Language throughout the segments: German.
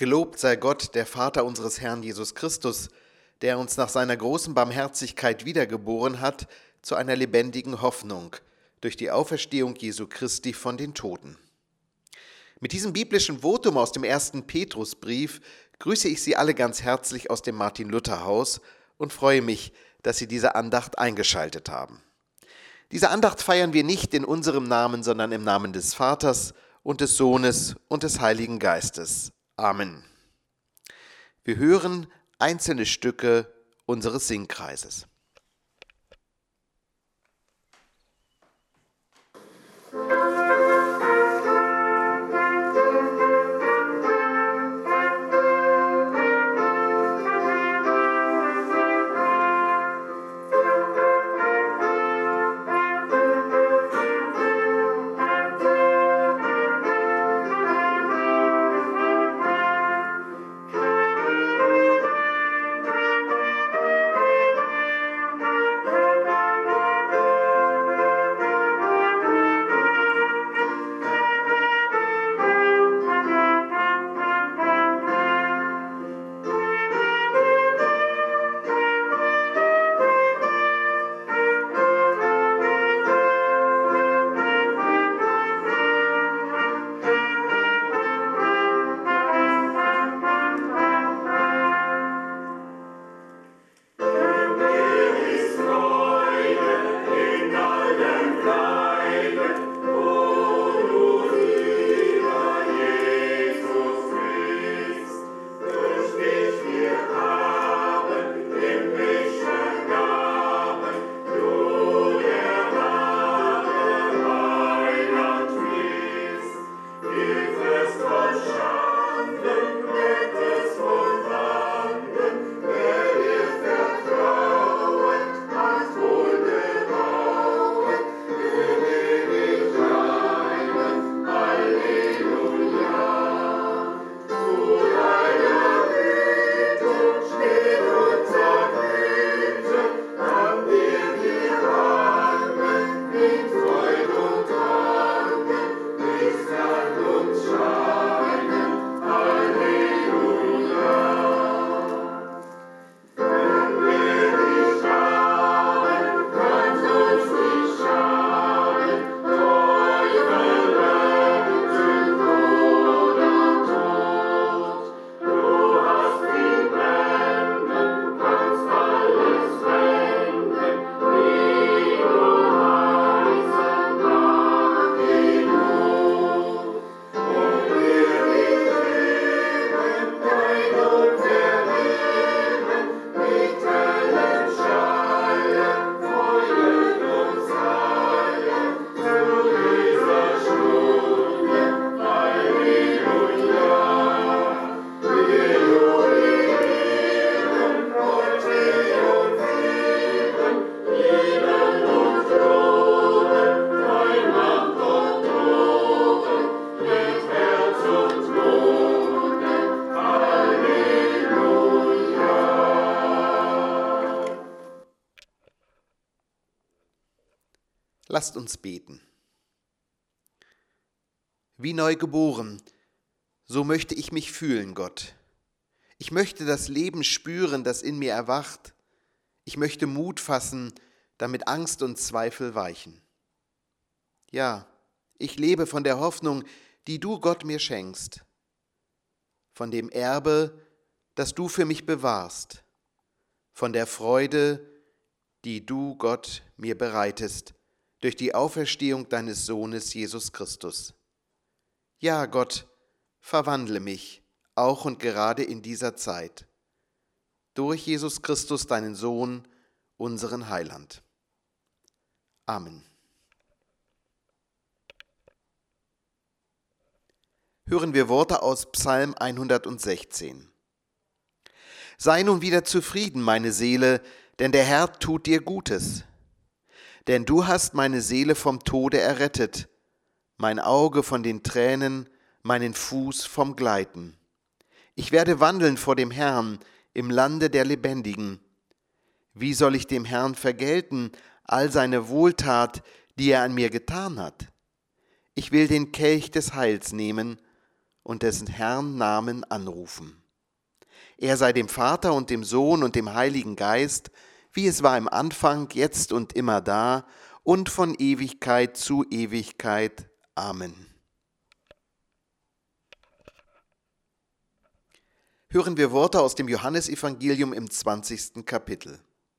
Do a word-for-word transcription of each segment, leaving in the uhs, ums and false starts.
Gelobt sei Gott, der Vater unseres Herrn Jesus Christus, der uns nach seiner großen Barmherzigkeit wiedergeboren hat zu einer lebendigen Hoffnung durch die Auferstehung Jesu Christi von den Toten. Mit diesem biblischen Votum aus dem ersten Petrusbrief grüße ich Sie alle ganz herzlich aus dem Martin-Luther-Haus und freue mich, dass Sie diese Andacht eingeschaltet haben. Diese Andacht feiern wir nicht in unserem Namen, sondern im Namen des Vaters und des Sohnes und des Heiligen Geistes. Amen. Wir hören einzelne Stücke unseres Singkreises. Lasst uns beten. Wie neu geboren, so möchte ich mich fühlen, Gott. Ich möchte das Leben spüren, das in mir erwacht. Ich möchte Mut fassen, damit Angst und Zweifel weichen. Ja, ich lebe von der Hoffnung, die du, Gott, mir schenkst, von dem Erbe, das du für mich bewahrst, von der Freude, die du, Gott, mir bereitest, durch die Auferstehung deines Sohnes Jesus Christus. Ja, Gott, verwandle mich, auch und gerade in dieser Zeit, durch Jesus Christus, deinen Sohn, unseren Heiland. Amen. Hören wir Worte aus Psalm hundertsechzehn. Sei nun wieder zufrieden, meine Seele, denn der Herr tut dir Gutes. Denn du hast meine Seele vom Tode errettet, mein Auge von den Tränen, meinen Fuß vom Gleiten. Ich werde wandeln vor dem Herrn im Lande der Lebendigen. Wie soll ich dem Herrn vergelten all seine Wohltat, die er an mir getan hat? Ich will den Kelch des Heils nehmen und dessen Herrn Namen anrufen. Er sei dem Vater und dem Sohn und dem Heiligen Geist, wie es war im Anfang, jetzt und immer da und von Ewigkeit zu Ewigkeit. Amen. Hören wir Worte aus dem Johannesevangelium im zwanzigsten Kapitel.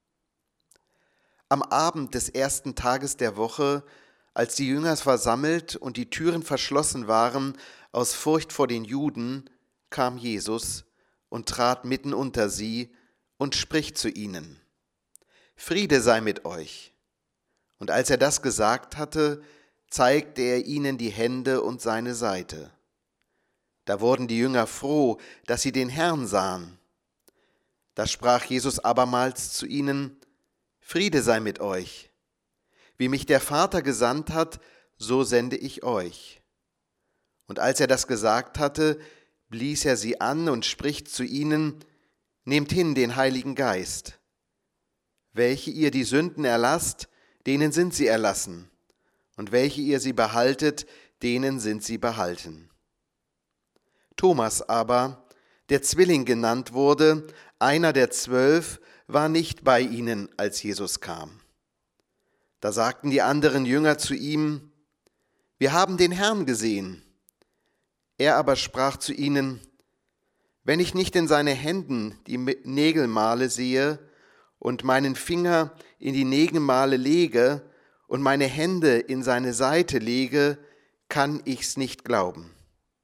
Am Abend des ersten Tages der Woche, als die Jünger versammelt und die Türen verschlossen waren aus Furcht vor den Juden, kam Jesus und trat mitten unter sie und spricht zu ihnen: Friede sei mit euch. Und als er das gesagt hatte, zeigte er ihnen die Hände und seine Seite. Da wurden die Jünger froh, dass sie den Herrn sahen. Da sprach Jesus abermals zu ihnen: Friede sei mit euch. Wie mich der Vater gesandt hat, so sende ich euch. Und als er das gesagt hatte, blies er sie an und spricht zu ihnen: Nehmt hin den Heiligen Geist. Welche ihr die Sünden erlasst, denen sind sie erlassen, und welche ihr sie behaltet, denen sind sie behalten. Thomas aber, der Zwilling genannt wurde, einer der zwölf, war nicht bei ihnen, als Jesus kam. Da sagten die anderen Jünger zu ihm: Wir haben den Herrn gesehen. Er aber sprach zu ihnen: Wenn ich nicht in seine Händen die Nägelmale sehe und meinen Finger in die Nägelmale lege und meine Hände in seine Seite lege, kann ich's nicht glauben.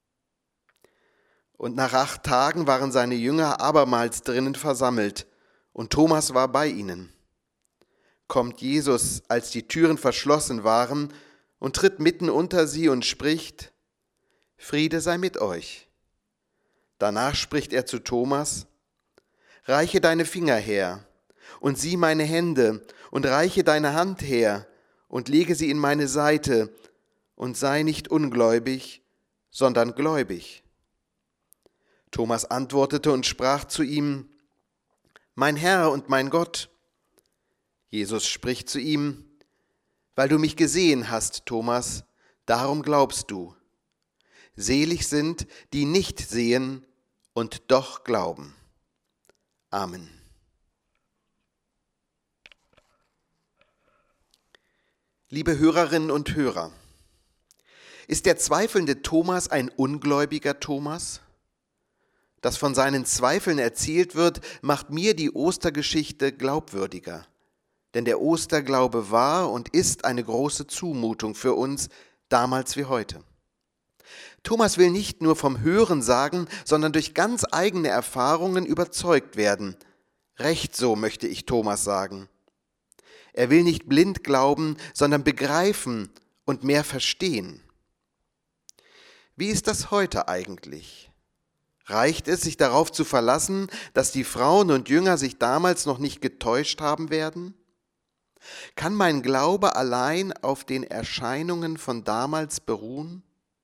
Und nach acht Tagen waren seine Jünger abermals drinnen versammelt, und Thomas war bei ihnen. Kommt Jesus, als die Türen verschlossen waren, und tritt mitten unter sie und spricht: Friede sei mit euch. Danach spricht er zu Thomas: Reiche deine Finger her und sieh meine Hände, und reiche deine Hand her und lege sie in meine Seite, und sei nicht ungläubig, sondern gläubig. Thomas antwortete und sprach zu ihm: Mein Herr und mein Gott. Jesus spricht zu ihm: Weil du mich gesehen hast, Thomas, darum glaubst du. Selig sind, die nicht sehen und doch glauben. Amen. Liebe Hörerinnen und Hörer, ist der zweifelnde Thomas ein ungläubiger Thomas? Das von seinen Zweifeln erzählt wird, macht mir die Ostergeschichte glaubwürdiger. Denn der Osterglaube war und ist eine große Zumutung für uns, damals wie heute. Thomas will nicht nur vom Hören sagen, sondern durch ganz eigene Erfahrungen überzeugt werden. Recht so, möchte ich Thomas sagen. Er will nicht blind glauben, sondern begreifen und mehr verstehen. Wie ist das heute eigentlich? Reicht es, sich darauf zu verlassen, dass die Frauen und Jünger sich damals noch nicht getäuscht haben werden? Kann mein Glaube allein auf den Erscheinungen von damals beruhen?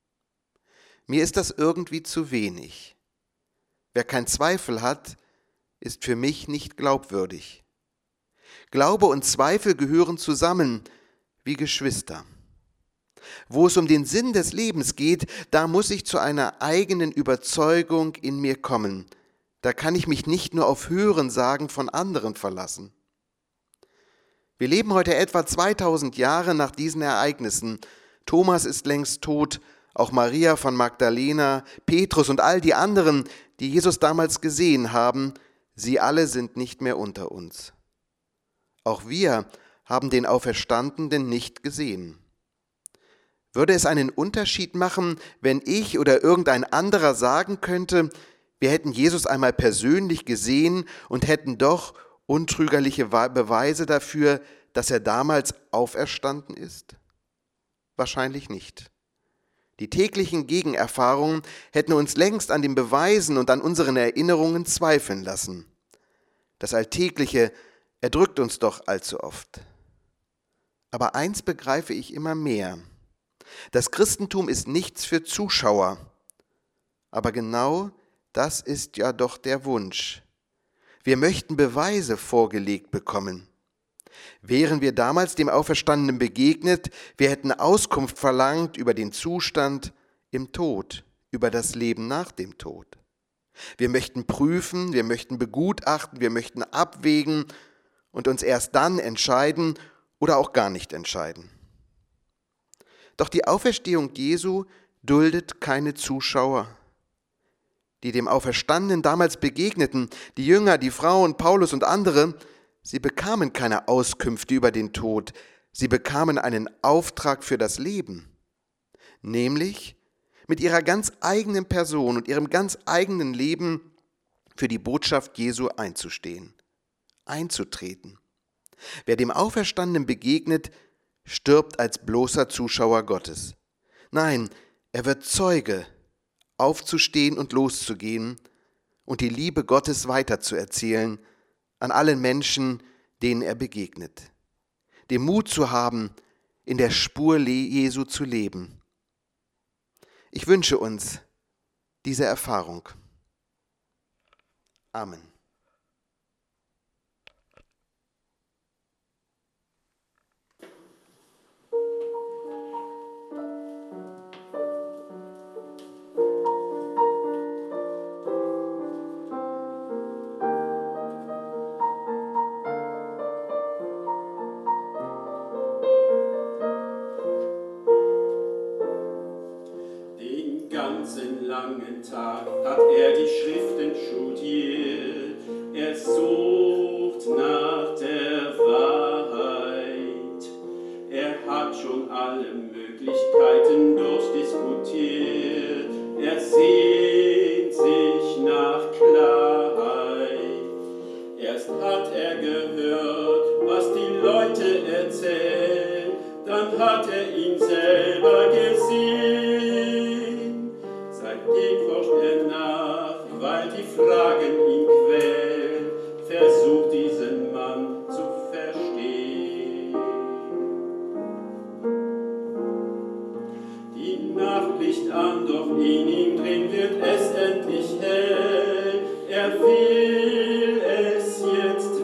Mir ist das irgendwie zu wenig. Wer keinen Zweifel hat, ist für mich nicht glaubwürdig. Glaube und Zweifel gehören zusammen wie Geschwister. Wo es um den Sinn des Lebens geht, da muss ich zu einer eigenen Überzeugung in mir kommen. Da kann ich mich nicht nur auf Hörensagen von anderen verlassen. Wir leben heute etwa zweitausend Jahre nach diesen Ereignissen. Thomas ist längst tot, auch Maria von Magdalena, Petrus und all die anderen, die Jesus damals gesehen haben, sie alle sind nicht mehr unter uns. Auch wir haben den Auferstandenen nicht gesehen. Würde es einen Unterschied machen, wenn ich oder irgendein anderer sagen könnte, wir hätten Jesus einmal persönlich gesehen und hätten doch untrügerliche Beweise dafür, dass er damals auferstanden ist? Wahrscheinlich nicht. Die täglichen Gegenerfahrungen hätten uns längst an den Beweisen und an unseren Erinnerungen zweifeln lassen. Das Alltägliche erdrückt uns doch allzu oft. Aber eins begreife ich immer mehr: Das Christentum ist nichts für Zuschauer. Aber genau das ist ja doch der Wunsch. Wir möchten Beweise vorgelegt bekommen. Wären wir damals dem Auferstandenen begegnet, wir hätten Auskunft verlangt über den Zustand im Tod, über das Leben nach dem Tod. Wir möchten prüfen, wir möchten begutachten, wir möchten abwägen und uns erst dann entscheiden oder auch gar nicht entscheiden. Doch die Auferstehung Jesu duldet keine Zuschauer. Die dem Auferstandenen damals begegneten, die Jünger, die Frauen, Paulus und andere, sie bekamen keine Auskünfte über den Tod, sie bekamen einen Auftrag für das Leben, nämlich mit ihrer ganz eigenen Person und ihrem ganz eigenen Leben für die Botschaft Jesu einzustehen, einzutreten. Wer dem Auferstandenen begegnet, stirbt als bloßer Zuschauer Gottes. Nein, er wird Zeuge, aufzustehen und loszugehen und die Liebe Gottes weiterzuerzählen an allen Menschen, denen er begegnet. Den Mut zu haben, in der Spur Jesu zu leben. Ich wünsche uns diese Erfahrung. Amen. Den langen Tag hat er die Schriften studiert. Er sucht nach der Wahrheit. Er hat schon alle Möglichkeiten durchdiskutiert. Er sehnt sich nach Klarheit. Erst hat er gehört, was die Leute erzählen. Dann hat er ihn selber gesehen. Seitdem forscht er nach, weil die Fragen ihn quälen, versucht diesen Mann zu verstehen. Die Nacht liegt an, doch in ihm drin wird es endlich hell. Er will es jetzt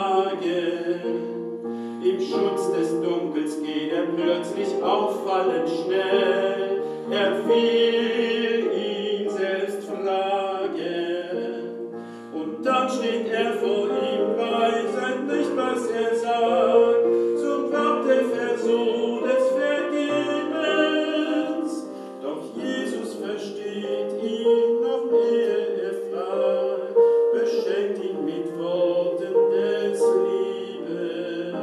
wagen. Im Schutz des Dunkels geht er plötzlich auffallend schnell. Er will ihn selbst fragen. Und dann steht er vor ihm, weiß er nicht, was er sagt. So glaubt der Versuch des Vergebens. Doch Jesus versteht ihn noch ehe er fragt, beschenkt ihn mit Worten des Liebens.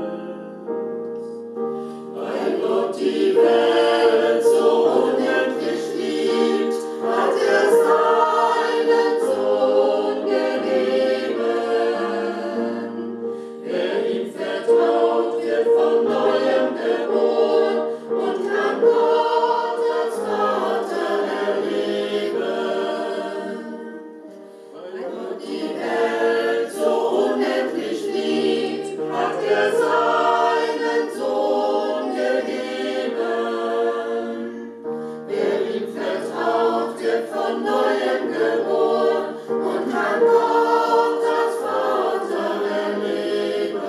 Weil Gott die Welt so unendlich liebt, hat er seinen Sohn gegeben. Wer ihm vertraut, wird von neuem geboren und kann Gott als Vater erleben. Weil Gott die Welt so unendlich liebt, hat er seinen Sohn gegeben. Wer ihm vertraut, wird von neuem geboren und kann Gott als Vater erleben.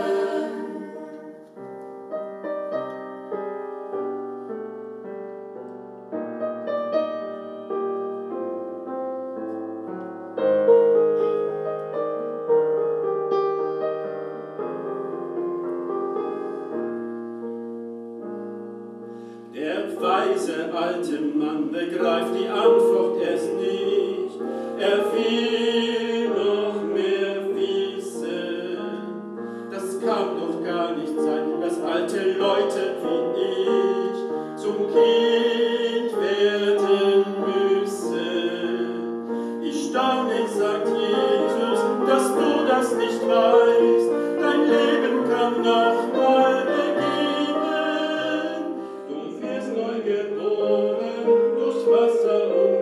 Der weise alte Mann begreift die Antwort erst nicht. Er will noch mehr wissen. Das kann doch gar nicht sein, dass alte Leute wie ich zum Kind werden müssen. Ich staune, sagt Jesus, dass du das nicht weißt. Dein Leben kann noch mal beginnen. Du wirst neu geboren durch Wasser und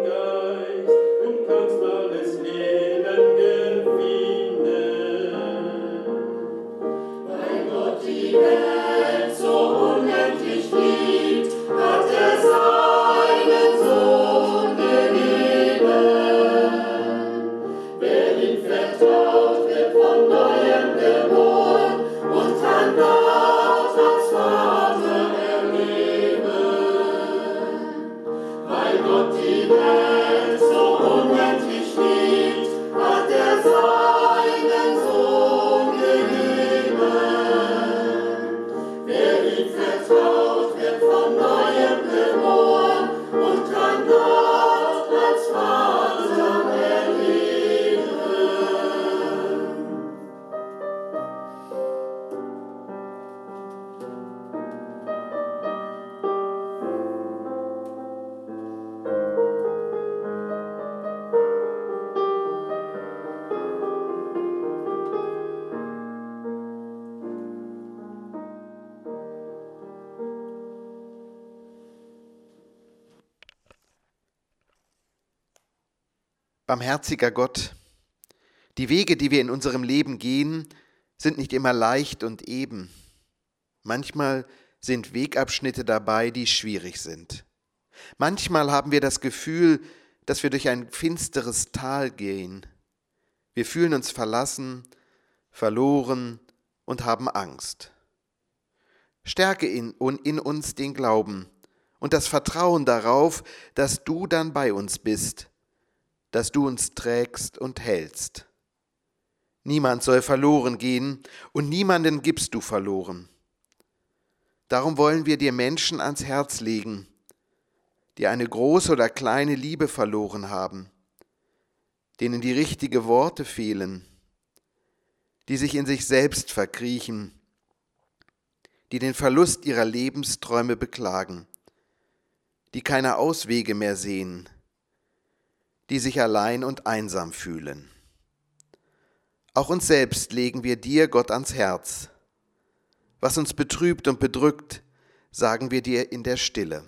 Barmherziger Gott, die Wege, die wir in unserem Leben gehen, sind nicht immer leicht und eben. Manchmal sind Wegabschnitte dabei, die schwierig sind. Manchmal haben wir das Gefühl, dass wir durch ein finsteres Tal gehen. Wir fühlen uns verlassen, verloren und haben Angst. Stärke in, in uns den Glauben und das Vertrauen darauf, dass du dann bei uns bist, dass du uns trägst und hältst. Niemand soll verloren gehen und niemanden gibst du verloren. Darum wollen wir dir Menschen ans Herz legen, die eine große oder kleine Liebe verloren haben, denen die richtigen Worte fehlen, die sich in sich selbst verkriechen, die den Verlust ihrer Lebensträume beklagen, die keine Auswege mehr sehen, die sich allein und einsam fühlen. Auch uns selbst legen wir dir, Gott, ans Herz. Was uns betrübt und bedrückt, sagen wir dir in der Stille.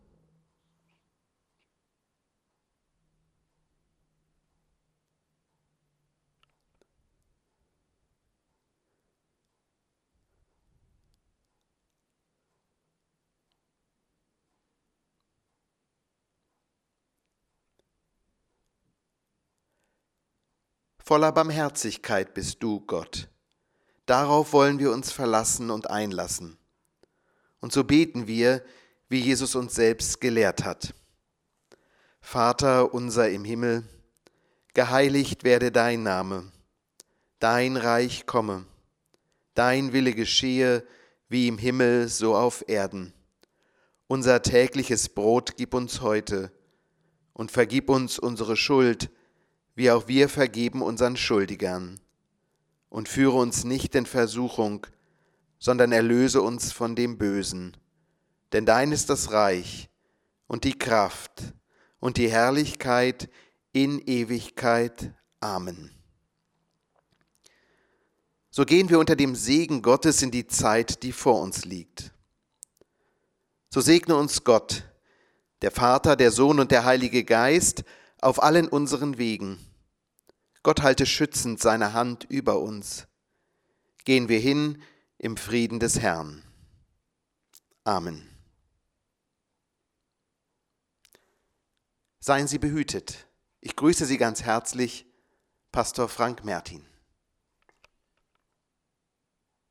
Voller Barmherzigkeit bist du, Gott. Darauf wollen wir uns verlassen und einlassen. Und so beten wir, wie Jesus uns selbst gelehrt hat. Vater unser im Himmel, geheiligt werde dein Name, dein Reich komme, dein Wille geschehe, wie im Himmel, so auf Erden. Unser tägliches Brot gib uns heute und vergib uns unsere Schuld, wie auch wir vergeben unseren Schuldigern. Und führe uns nicht in Versuchung, sondern erlöse uns von dem Bösen. Denn dein ist das Reich und die Kraft und die Herrlichkeit in Ewigkeit. Amen. So gehen wir unter dem Segen Gottes in die Zeit, die vor uns liegt. So segne uns Gott, der Vater, der Sohn und der Heilige Geist, auf allen unseren Wegen. Gott halte schützend seine Hand über uns. Gehen wir hin im Frieden des Herrn. Amen. Seien Sie behütet. Ich grüße Sie ganz herzlich, Pastor Frank Mertin.